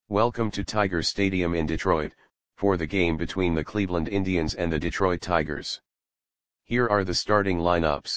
Welcome to Tiger Stadium in Detroit, for the game between the Cleveland Indians and the Detroit Tigers. Here are the starting lineups.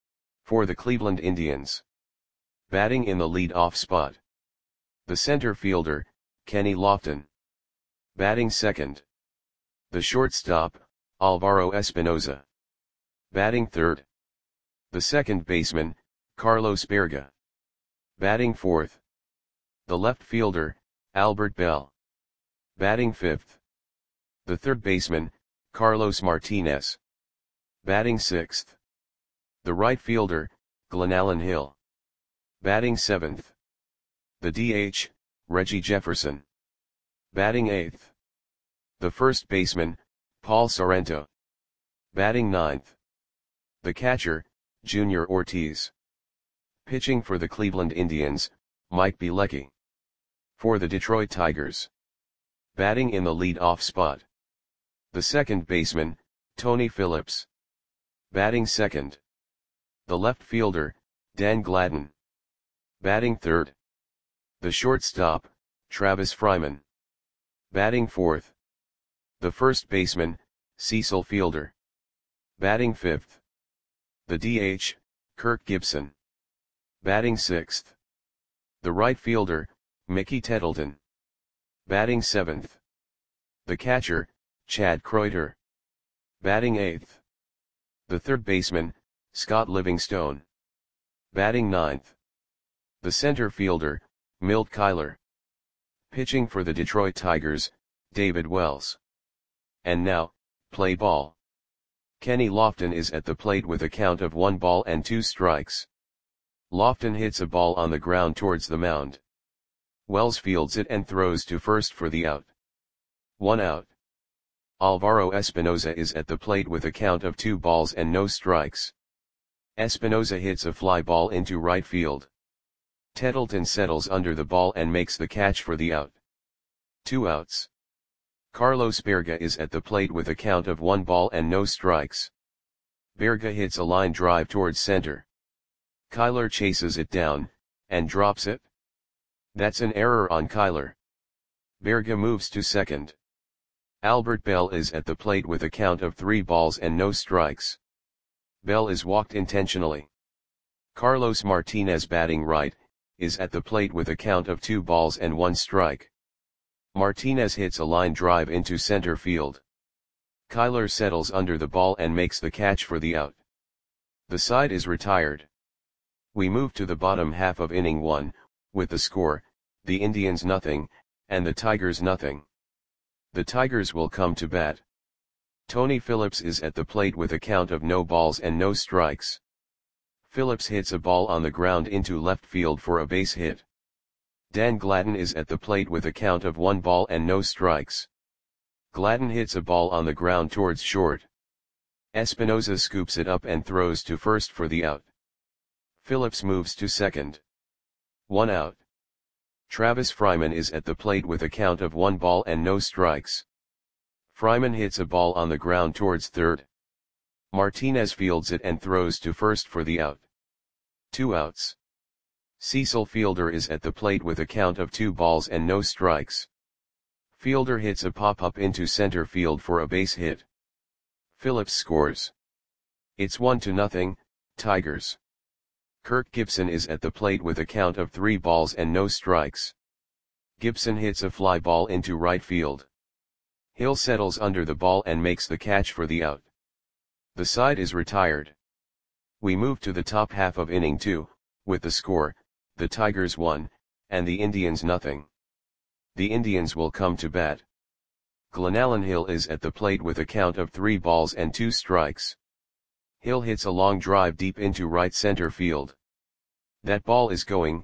For the Cleveland Indians. Batting in the lead-off spot. The center fielder, Kenny Lofton. Batting second. The shortstop, Alvaro Espinoza. Batting third. The second baseman, Carlos Baerga. Batting fourth. The left fielder, Albert Belle. Batting fifth. The third baseman, Carlos Martinez. Batting sixth. The right fielder, Glenallen Hill. Batting seventh. The DH, Reggie Jefferson. Batting eighth. The first baseman, Paul Sorrento. Batting ninth. The catcher, Junior Ortiz. Pitching for the Cleveland Indians, Mike Bielecki. For the Detroit Tigers. Batting in the lead-off spot. The second baseman, Tony Phillips. Batting second. The left fielder, Dan Gladden. Batting third. The shortstop, Travis Fryman. Batting fourth. The first baseman, Cecil Fielder. Batting fifth. The DH, Kirk Gibson. Batting sixth. The right fielder, Mickey Tettleton. Batting seventh. The catcher, Chad Kreuter. Batting eighth. The third baseman, Scott Livingstone. Batting ninth. The center fielder, Milt Kyler. Pitching for the Detroit Tigers, David Wells. And now, play ball. Kenny Lofton is at the plate with a count of 1 ball and 2 strikes. Lofton hits a ball on the ground towards the mound. Wells fields it and throws to first for the out. 1 out. Alvaro Espinoza is at the plate with a count of 2 balls and no strikes. Espinoza hits a fly ball into right field. Tettleton settles under the ball and makes the catch for the out. 2 outs. Carlos Baerga is at the plate with a count of 1 ball and no strikes. Baerga hits a line drive towards center. Kyler chases it down, and drops it. That's an error on Kyler. Baerga moves to second. Albert Belle is at the plate with a count of 3 balls and no strikes. Belle is walked intentionally. Carlos Martinez, batting right, is at the plate with a count of 2 balls and 1 strike. Martinez hits a line drive into center field. Kyler settles under the ball and makes the catch for the out. The side is retired. We move to the bottom half of inning 1, with the score, the Indians nothing, and the Tigers nothing. The Tigers will come to bat. Tony Phillips is at the plate with a count of no balls and no strikes. Phillips hits a ball on the ground into left field for a base hit. Dan Gladden is at the plate with a count of 1 ball and no strikes. Gladden hits a ball on the ground towards short. Espinoza scoops it up and throws to first for the out. Phillips moves to second. 1 out. Travis Fryman is at the plate with a count of 1 ball and no strikes. Fryman hits a ball on the ground towards third. Martinez fields it and throws to first for the out. 2 outs. Cecil Fielder is at the plate with a count of 2 balls and no strikes. Fielder hits a pop-up into center field for a base hit. Phillips scores. It's 1-0, Tigers. Kirk Gibson is at the plate with a count of 3 balls and no strikes. Gibson hits a fly ball into right field. Hill settles under the ball and makes the catch for the out. The side is retired. We move to the top half of inning 2, with the score, the Tigers 1, and the Indians nothing. The Indians will come to bat. Glenallen Hill is at the plate with a count of 3 balls and 2 strikes. Hill hits a long drive deep into right center field. That ball is gone.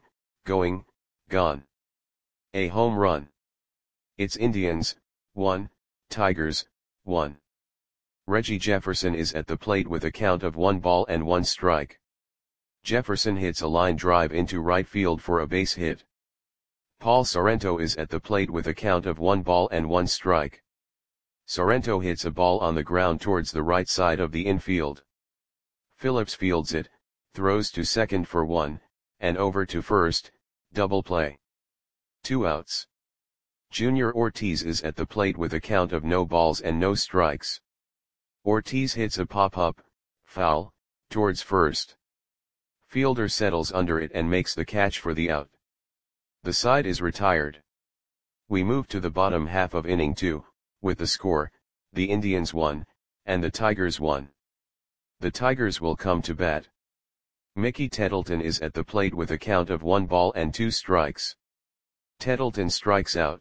A home run. It's Indians, 1, Tigers, 1. Reggie Jefferson is at the plate with a count of 1 ball and 1 strike. Jefferson hits a line drive into right field for a base hit. Paul Sorrento is at the plate with a count of 1 ball and 1 strike. Sorrento hits a ball on the ground towards the right side of the infield. Phillips fields it, throws to second for 1, and over to first, double play. 2 outs. Junior Ortiz is at the plate with a count of no balls and no strikes. Ortiz hits a pop-up, foul, towards first. Fielder settles under it and makes the catch for the out. The side is retired. We move to the bottom half of inning 2, with the score, the Indians 1, and the Tigers 1. The Tigers will come to bat. Mickey Tettleton is at the plate with a count of 1 ball and 2 strikes. Tettleton strikes out.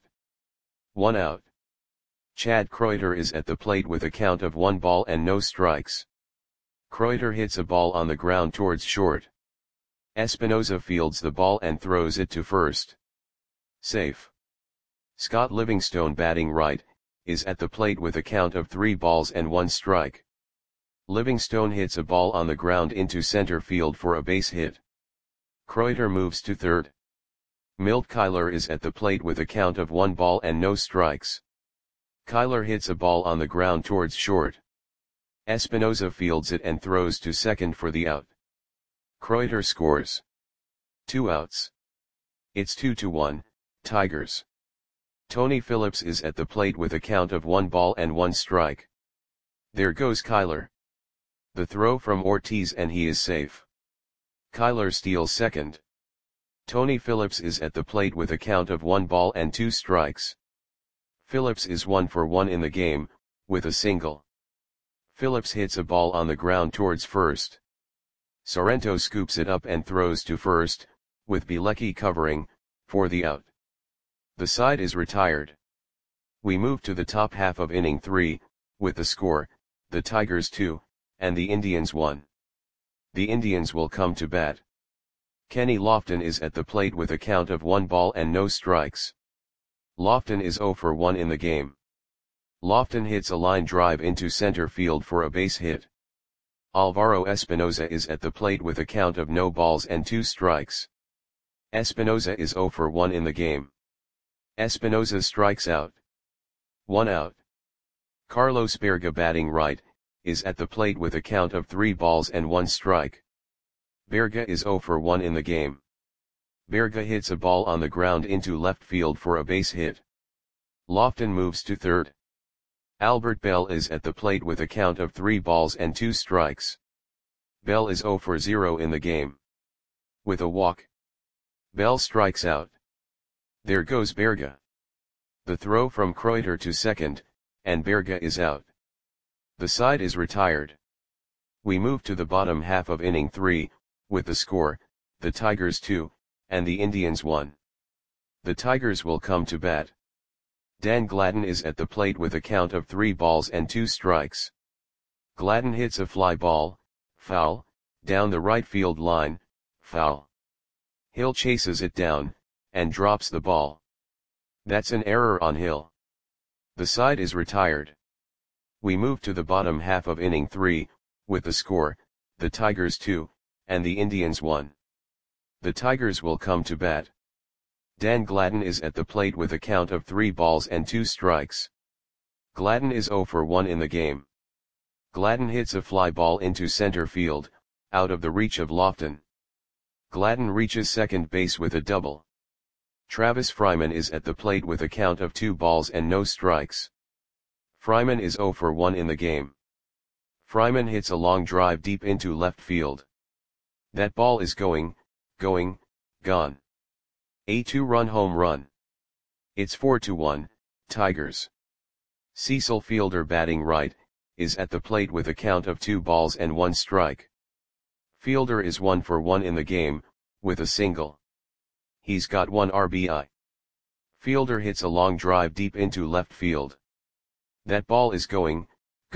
1 out. Chad Kreuter is at the plate with a count of 1 ball and no strikes. Kreuter hits a ball on the ground towards short. Espinoza fields the ball and throws it to first. Safe. Scott Livingstone, batting right, is at the plate with a count of 3 balls and 1 strike. Livingstone hits a ball on the ground into center field for a base hit. Kreuter moves to third. Milt Kyler is at the plate with a count of 1 ball and no strikes. Kyler hits a ball on the ground towards short. Espinoza fields it and throws to second for the out. Kreuter scores. 2 outs. It's 2-1, Tigers. Tony Phillips is at the plate with a count of 1 ball and 1 strike. There goes Kyler. The throw from Ortiz and he is safe. Kyler steals second. Tony Phillips is at the plate with a count of 1 ball and 2 strikes. Phillips is 1 for 1 in the game, with a single. Phillips hits a ball on the ground towards first. Sorrento scoops it up and throws to first, with Bielecki covering, for the out. The side is retired. We move to the top half of inning 3, with the score, the Tigers 2, and the Indians 1. The Indians will come to bat. Kenny Lofton is at the plate with a count of 1 ball and no strikes. Lofton is 0 for 1 in the game. Lofton hits a line drive into center field for a base hit. Alvaro Espinoza is at the plate with a count of no balls and 2 strikes. Espinoza is 0 for 1 in the game. Espinoza strikes out. 1 out. Carlos Berga, batting right, is at the plate with a count of 3 balls and 1 strike. Berga is 0 for 1 in the game. Berga hits a ball on the ground into left field for a base hit. Lofton moves to third. Albert Bell is at the plate with a count of 3 balls and 2 strikes. Bell is 0 for 0 in the game. With a walk, Bell strikes out. There goes Berga. The throw from Kreuter to second, and Berga is out. The side is retired. We move to the bottom half of inning 3, with the score, the Tigers 2, and the Indians 1. The Tigers will come to bat. Dan Gladden is at the plate with a count of 3 balls and 2 strikes. Gladden hits a fly ball, foul, down the right field line, foul. Hill chases it down, and drops the ball. That's an error on Hill. The side is retired. We move to the bottom half of inning 3, with the score, the Tigers 2, and the Indians 1. The Tigers will come to bat. Dan Gladden is at the plate with a count of 3 balls and 2 strikes. Gladden is 0 for 1 in the game. Gladden hits a fly ball into center field, out of the reach of Lofton. Gladden reaches second base with a double. Travis Fryman is at the plate with a count of 2 balls and no strikes. Fryman is 0 for 1 in the game. Fryman hits a long drive deep into left field. That ball is gone. A 2-run home run. It's 4-1, Tigers. Cecil Fielder, batting right, is at the plate with a count of 2 balls and 1 strike. Fielder is 1 for 1 in the game, with a single. He's got 1 RBI. Fielder hits a long drive deep into left field. That ball is gone.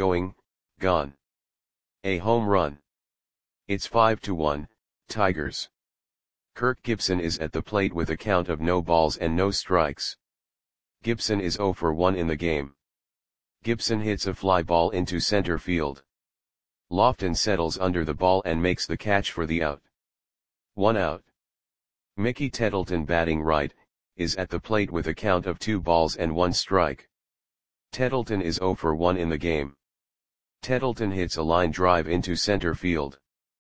A home run. It's 5-1, Tigers. Kirk Gibson is at the plate with a count of no balls and no strikes. Gibson is 0 for 1 in the game. Gibson hits a fly ball into center field. Lofton settles under the ball and makes the catch for the out. 1 out. Mickey Tettleton, batting right, is at the plate with a count of 2 balls and 1 strike. Tettleton is 0 for 1 in the game. Tettleton hits a line drive into center field.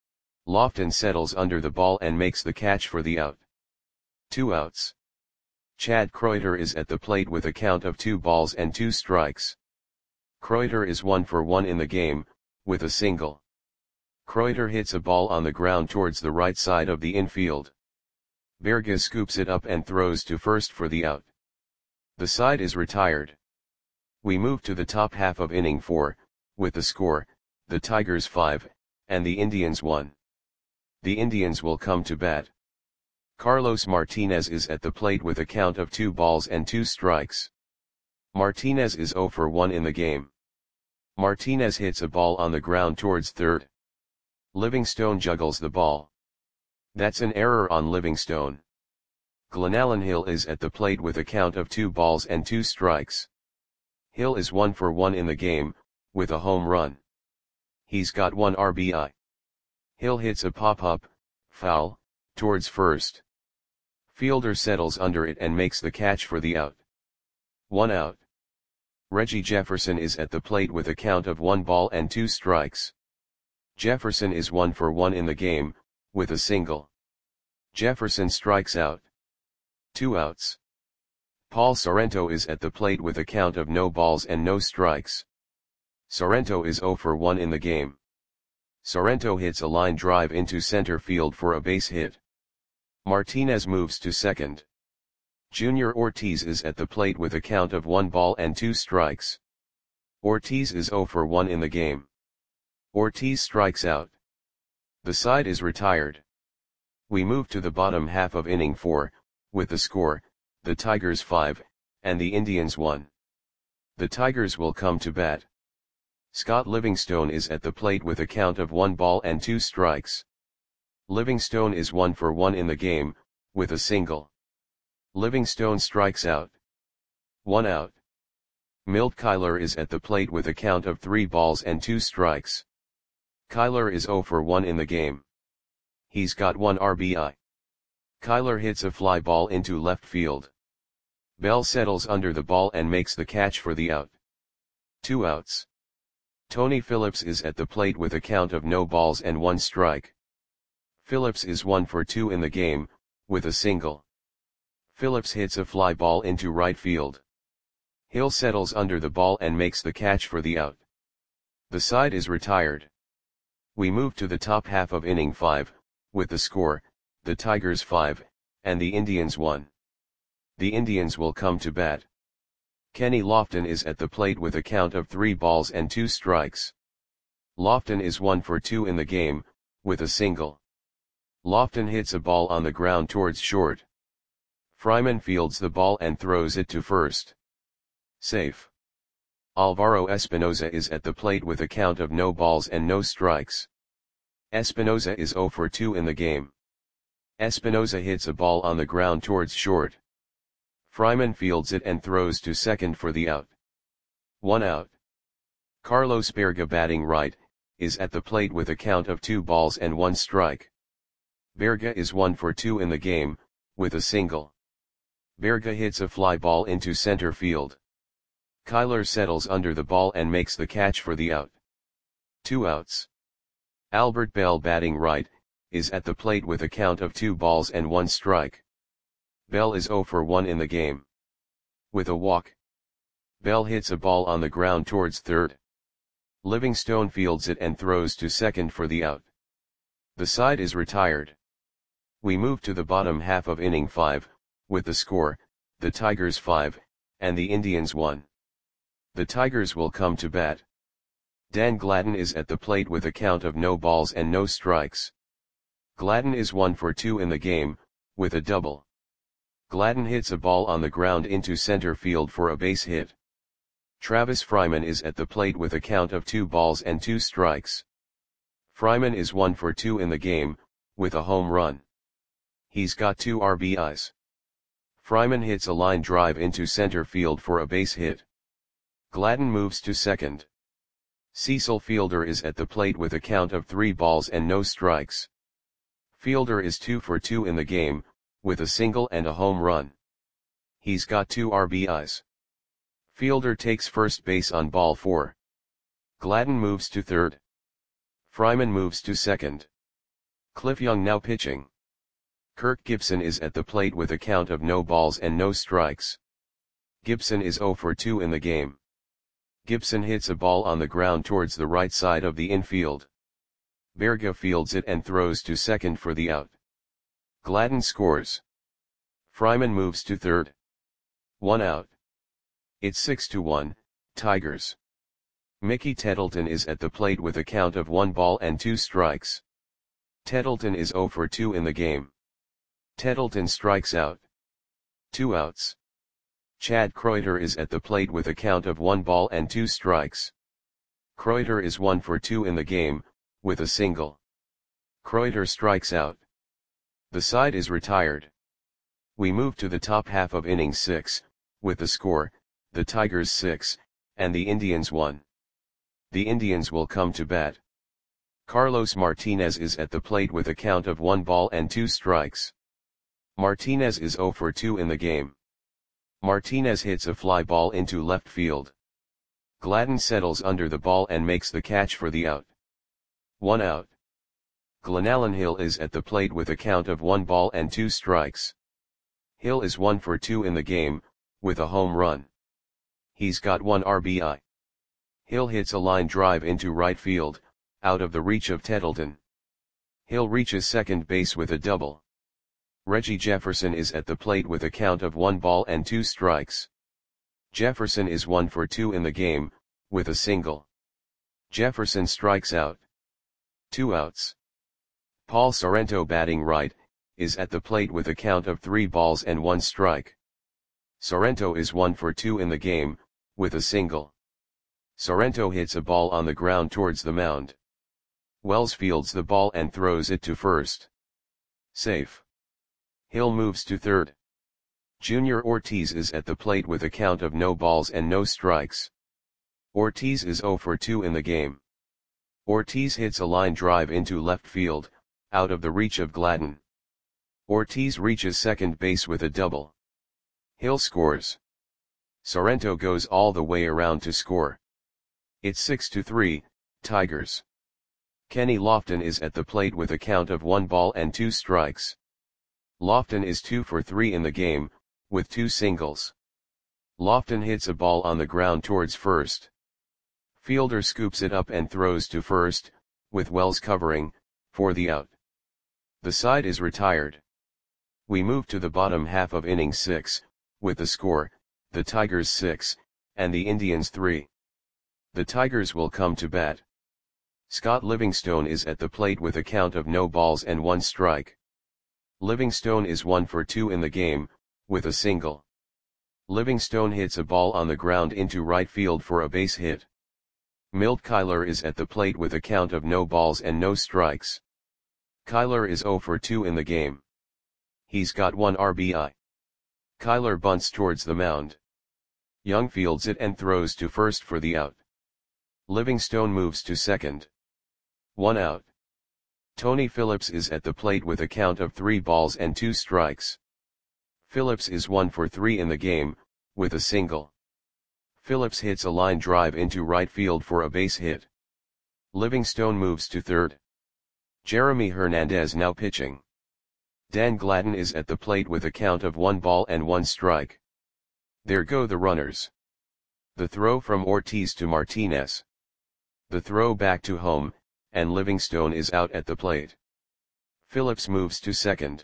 Lofton settles under the ball and makes the catch for the out. 2 outs. Chad Kreuter is at the plate with a count of 2 balls and 2 strikes. Kreuter is 1 for 1 in the game, with a single. Kreuter hits a ball on the ground towards the right side of the infield. Berge scoops it up and throws to first for the out. The side is retired. We move to the top half of inning 4, with the score, the Tigers 5, and the Indians 1. The Indians will come to bat. Carlos Martinez is at the plate with a count of 2 balls and 2 strikes. Martinez is 0 for 1 in the game. Martinez hits a ball on the ground towards third. Livingstone juggles the ball. That's an error on Livingstone. Glenallen Hill is at the plate with a count of 2 balls and 2 strikes. Hill is 1 for 1 in the game, with a home run. He's got 1 RBI. Hill hits a pop-up, foul, towards first. Fielder settles under it and makes the catch for the out. 1 out. Reggie Jefferson is at the plate with a count of 1 ball and 2 strikes. Jefferson is 1 for 1 in the game, with a single. Jefferson strikes out. 2 outs. Paul Sorrento is at the plate with a count of no balls and no strikes. Sorrento is 0 for 1 in the game. Sorrento hits a line drive into center field for a base hit. Martinez moves to second. Junior Ortiz is at the plate with a count of 1 ball and 2 strikes. Ortiz is 0 for 1 in the game. Ortiz strikes out. The side is retired. We move to the bottom half of inning 4, with the score, the Tigers 5, and the Indians 1. The Tigers will come to bat. Scott Livingstone is at the plate with a count of 1 ball and 2 strikes. Livingstone is 1 for 1 in the game, with a single. Livingstone strikes out. 1 out. Milt Kyler is at the plate with a count of 3 balls and 2 strikes. Kyler is 0 for 1 in the game. He's got 1 RBI. Kyler hits a fly ball into left field. Bell settles under the ball and makes the catch for the out. 2 outs. Tony Phillips is at the plate with a count of no balls and 1 strike. Phillips is 1 for 2 in the game, with a single. Phillips hits a fly ball into right field. Hill settles under the ball and makes the catch for the out. The side is retired. We move to the top half of inning 5, with the score, the Tigers 5, and the Indians 1. The Indians will come to bat. Kenny Lofton is at the plate with a count of 3 balls and 2 strikes. Lofton is 1 for 2 in the game, with a single. Lofton hits a ball on the ground towards short. Fryman fields the ball and throws it to first. Safe. Alvaro Espinoza is at the plate with a count of no balls and no strikes. Espinoza is 0 for 2 in the game. Espinoza hits a ball on the ground towards short. Fryman fields it and throws to second for the out. 1 out. Carlos Berge, batting right, is at the plate with a count of 2 balls and 1 strike. Berge is 1 for 2 in the game, with a single. Berge hits a fly ball into center field. Kyler settles under the ball and makes the catch for the out. 2 outs. Albert Bell, batting right, is at the plate with a count of 2 balls and 1 strike. Bell is 0 for 1 in the game. With a walk. Bell hits a ball on the ground towards third. Livingstone fields it and throws to second for the out. The side is retired. We move to the bottom half of inning 5, with the score, the Tigers 5, and the Indians 1. The Tigers will come to bat. Dan Gladden is at the plate with a count of no balls and no strikes. Gladden is 1 for 2 in the game, with a double. Gladden hits a ball on the ground into center field for a base hit. Travis Fryman is at the plate with a count of 2 balls and 2 strikes. Fryman is 1 for 2 in the game, with a home run. He's got 2 RBIs. Fryman hits a line drive into center field for a base hit. Gladden moves to second. Cecil Fielder is at the plate with a count of 3 balls and no strikes. Fielder is 2 for 2 in the game, with a single and a home run. He's got 2 RBIs. Fielder takes first base on ball 4. Gladden moves to third. Fryman moves to second. Cliff Young now pitching. Kirk Gibson is at the plate with a count of no balls and no strikes. Gibson is 0 for 2 in the game. Gibson hits a ball on the ground towards the right side of the infield. Berga fields it and throws to second for the out. Gladden scores. Fryman moves to third. 1 out. It's 6-1, Tigers. Mickey Tettleton is at the plate with a count of 1 ball and 2 strikes. Tettleton is 0 for 2 in the game. Tettleton strikes out. 2 outs. Chad Kreuter is at the plate with a count of 1 ball and 2 strikes. Kreuter is 1 for 2 in the game, with a single. Kreuter strikes out. The side is retired. We move to the top half of inning 6, with the score, the Tigers 6, and the Indians 1. The Indians will come to bat. Carlos Martinez is at the plate with a count of 1 ball and 2 strikes. Martinez is 0 for 2 in the game. Martinez hits a fly ball into left field. Gladden settles under the ball and makes the catch for the out. 1 out. Glenallen Hill is at the plate with a count of 1 ball and 2 strikes. Hill is 1 for 2 in the game, with a home run. He's got 1 RBI. Hill hits a line drive into right field, out of the reach of Tettleton. Hill reaches second base with a double. Reggie Jefferson is at the plate with a count of 1 ball and 2 strikes. Jefferson is 1 for 2 in the game, with a single. Jefferson strikes out. 2 outs. Paul Sorrento, batting right, is at the plate with a count of 3 balls and 1 strike. Sorrento is 1 for 2 in the game, with a single. Sorrento hits a ball on the ground towards the mound. Wells fields the ball and throws it to first. Safe. Hill moves to third. Junior Ortiz is at the plate with a count of no balls and no strikes. Ortiz is 0 for 2 in the game. Ortiz hits a line drive into left field, out of the reach of Gladden. Ortiz reaches second base with a double. Hill scores. Sorrento goes all the way around to score. It's 6-3, Tigers. Kenny Lofton is at the plate with a count of 1 ball and 2 strikes. Lofton is 2 for 3 in the game, with 2 singles. Lofton hits a ball on the ground towards first. Fielder scoops it up and throws to first, with Wells covering, for the out. The side is retired. We move to the bottom half of inning 6, with the score, the Tigers 6, and the Indians 3. The Tigers will come to bat. Scott Livingstone is at the plate with a count of no balls and 1 strike. Livingstone is 1 for 2 in the game, with a single. Livingstone hits a ball on the ground into right field for a base hit. Milt Kyler is at the plate with a count of no balls and no strikes. Kyler is 0 for 2 in the game. He's got 1 RBI. Kyler bunts towards the mound. Young fields it and throws to first for the out. Livingstone moves to second. 1 out. Tony Phillips is at the plate with a count of 3 balls and 2 strikes. Phillips is 1 for 3 in the game, with a single. Phillips hits a line drive into right field for a base hit. Livingstone moves to third. Jeremy Hernandez now pitching. Dan Gladden is at the plate with a count of 1 ball and 1 strike. There go the runners. The throw from Ortiz to Martinez. The throw back to home, and Livingstone is out at the plate. Phillips moves to second.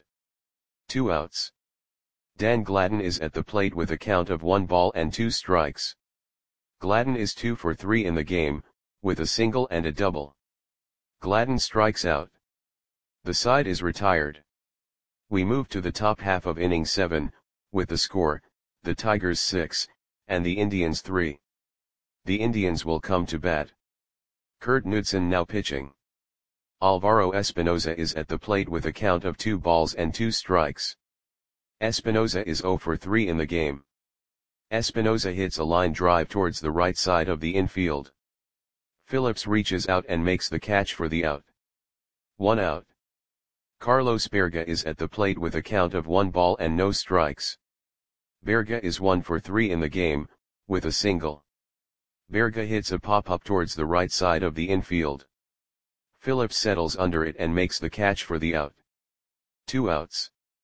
2 outs. Dan Gladden is at the plate with a count of 1 ball and 2 strikes. Gladden is 2 for 3 in the game, with a single and a double. Gladden strikes out. The side is retired. We move to the top half of inning 7, with the score, the Tigers 6, and the Indians 3. The Indians will come to bat. Kurt Knudsen now pitching. Alvaro Espinoza is at the plate with a count of 2 balls and 2 strikes. Espinoza is 0 for 3 in the game. Espinoza hits a line drive towards the right side of the infield. Phillips reaches out and makes the catch for the out. 1 out. Carlos Berga is at the plate with a count of 1 ball and no strikes. Berga is 1 for 3 in the game, with a single. Berga hits a pop-up towards the right side of the infield. Phillips settles under it and makes the catch for the out. 2 outs.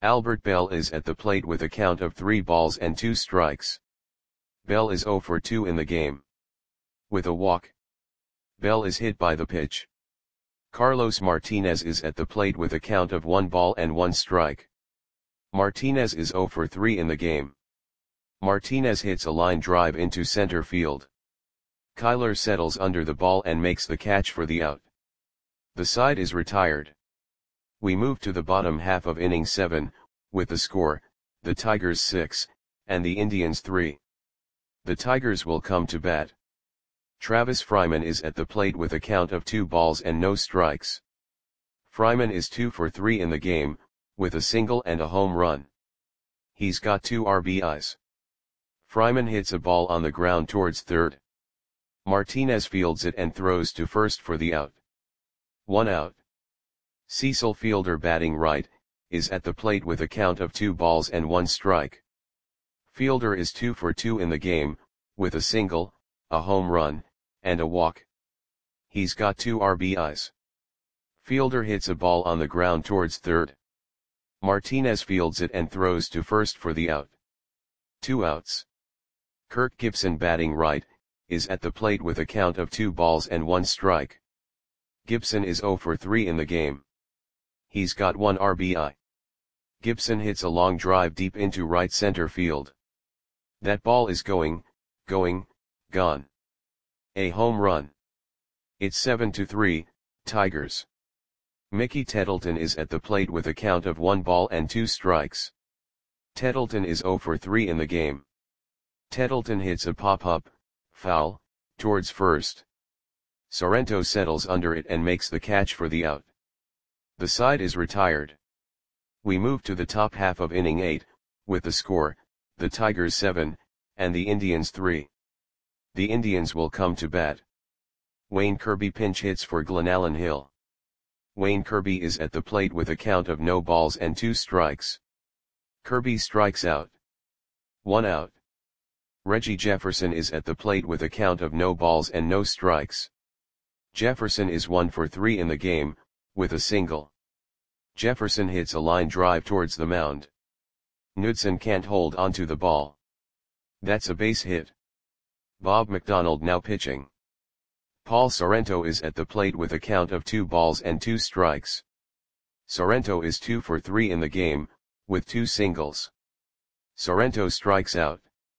Albert Bell is at the plate with a count of 3 balls and 2 strikes. Bell is 0 for 2 in the game. With a walk, Bell is hit by the pitch. Carlos Martinez is at the plate with a count of 1 ball and 1 strike. Martinez is 0 for 3 in the game. Martinez hits a line drive into center field. Kyler settles under the ball and makes the catch for the out. The side is retired. We move to the bottom half of inning 7, with the score, the Tigers 6, and the Indians 3. The Tigers will come to bat. Travis Fryman is at the plate with a count of 2 balls and no strikes. Fryman is 2 for 3 in the game, with a single and a home run. He's got 2 RBIs. Fryman hits a ball on the ground towards third. Martinez fields it and throws to first for the out. 1 out. Cecil Fielder, batting right, is at the plate with a count of 2 balls and 1 strike. Fielder is 2 for 2 in the game, with a single, a home run, and a walk. He's got 2 RBIs. Fielder hits a ball on the ground towards third. Martinez fields it and throws to first for the out. 2 outs. Kirk Gibson, batting right, is at the plate with a count of 2 balls and 1 strike. Gibson is 0 for 3 in the game. He's got 1 RBI. Gibson hits a long drive deep into right center field. That ball is going, gone. A home run. It's 7-3, Tigers. Mickey Tettleton is at the plate with a count of 1 ball and 2 strikes. Tettleton is 0 for 3 in the game. Tettleton hits a pop-up, foul, towards first. Sorrento settles under it and makes the catch for the out. The side is retired. We move to the top half of inning 8, with the score, the Tigers 7, and the Indians 3. The Indians will come to bat. Wayne Kirby pinch hits for Glenallen Hill. Wayne Kirby is at the plate with a count of no balls and 2 strikes. Kirby strikes out. 1 out. Reggie Jefferson is at the plate with a count of no balls and no strikes. Jefferson is 1 for 3 in the game, with a single. Jefferson hits a line drive towards the mound. Knudsen can't hold onto the ball. That's a base hit. Bob McDonald now pitching. Paul Sorrento is at the plate with a count of 2 balls and 2 strikes. Sorrento is 2 for 3 in the game, with 2 singles. Sorrento strikes out.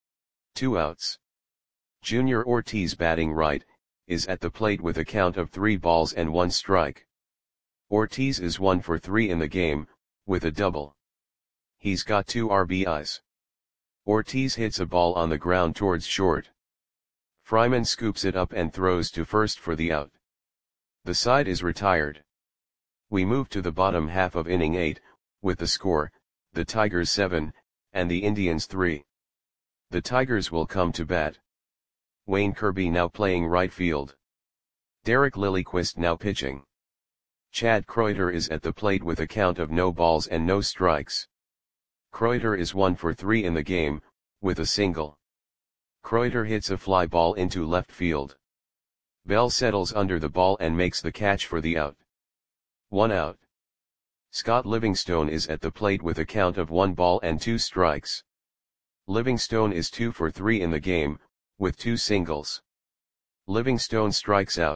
2 outs. Junior Ortiz, batting right, is at the plate with a count of 3 balls and 1 strike. Ortiz is 1 for 3 in the game, with a double. He's got 2 RBIs. Ortiz hits a ball on the ground towards short. Fryman scoops it up and throws to first for the out. The side is retired. We move to the bottom half of inning 8, with the score, the Tigers 7, and the Indians 3. The Tigers will come to bat. Wayne Kirby now playing right field. Derek Lilliquist now pitching. Chad Kreuter is at the plate with a count of no balls and no strikes. Kreuter is 1 for 3 in the game, with a single. Kreuter hits a fly ball into left field. Bell settles under the ball and makes the catch for the out. 1 out. Scott Livingstone is at the plate with a count of 1 ball and 2 strikes. Livingstone is 2 for 3 in the game, with 2 singles. Livingstone strikes out.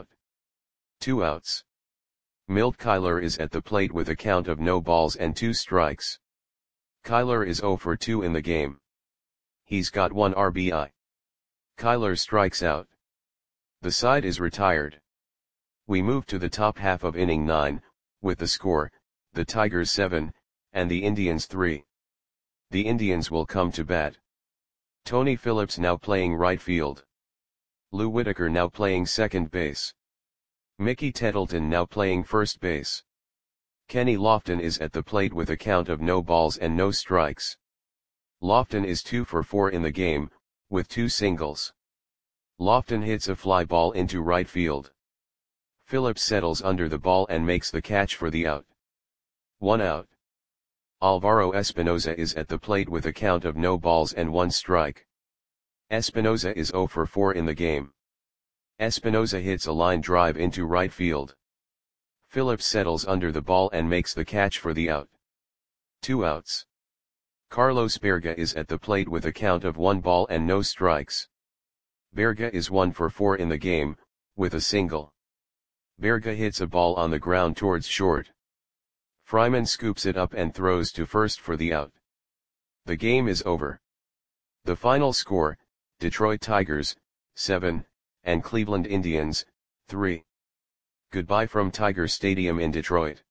2 outs. Milt Kyler is at the plate with a count of no balls and 2 strikes. Kyler is 0 for 2 in the game. He's got 1 RBI. Kyler strikes out. The side is retired. We move to the top half of inning 9, with the score, the Tigers 7, and the Indians 3. The Indians will come to bat. Tony Phillips now playing right field. Lou Whitaker now playing second base. Mickey Tettleton now playing first base. Kenny Lofton is at the plate with a count of no balls and no strikes. Lofton is 2 for 4 in the game, with 2 singles. Lofton hits a fly ball into right field. Phillips settles under the ball and makes the catch for the out. 1 out. Alvaro Espinoza is at the plate with a count of no balls and 1 strike. Espinoza is 0 for 4 in the game. Espinoza hits a line drive into right field. Phillips settles under the ball and makes the catch for the out. 2 outs. Carlos Berga is at the plate with a count of 1 ball and no strikes. Berga is 1 for 4 in the game, with a single. Berga hits a ball on the ground towards short. Fryman scoops it up and throws to first for the out. The game is over. The final score, Detroit Tigers, 7, and Cleveland Indians, 3. Goodbye from Tiger Stadium in Detroit.